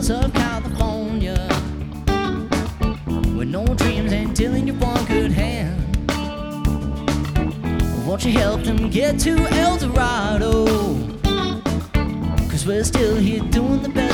hills of California, with no dreams until in your one good hand. Won't you help them get to El Dorado? 'Cause we're still here doing the best